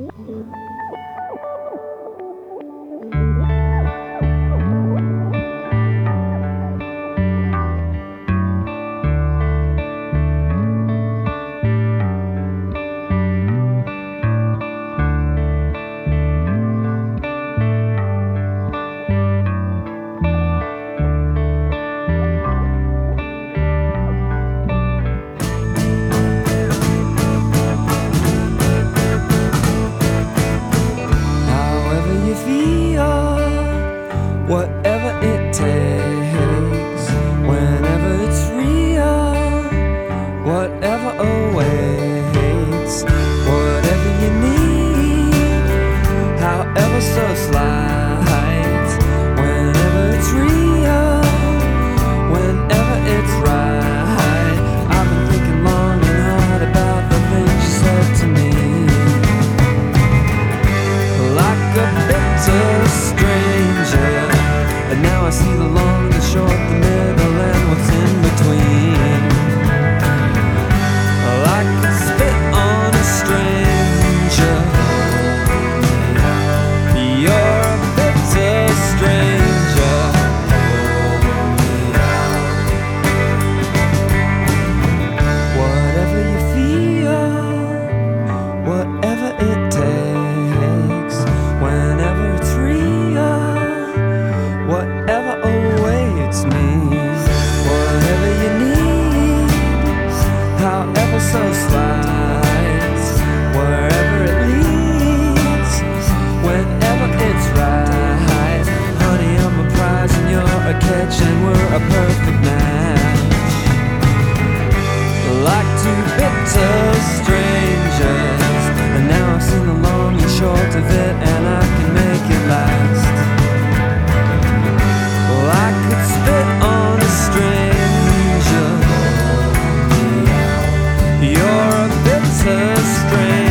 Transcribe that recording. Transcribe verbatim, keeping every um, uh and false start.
Whatever it takes, whenever it's real, whatever awaits, whatever you need, however so slight, whenever it's real, whenever it's right. I've been thinking long and hard about the things you said to me, like a bitter stranger. And now I see the long, the short, the middle, and what's in between. I could spit on a stranger. You're a bitter stranger. Whatever you feel, whatever it takes, whenever it's real, whatever awaits me, whatever you need, however so slight, wherever it leads, whenever it's right. Honey, I'm a prize and you're a catch, and we're a perfect match, like two bitter strangers. And now I've seen the long and short of it, and I can make it last. I could spit on a stranger. You're a bitter stranger.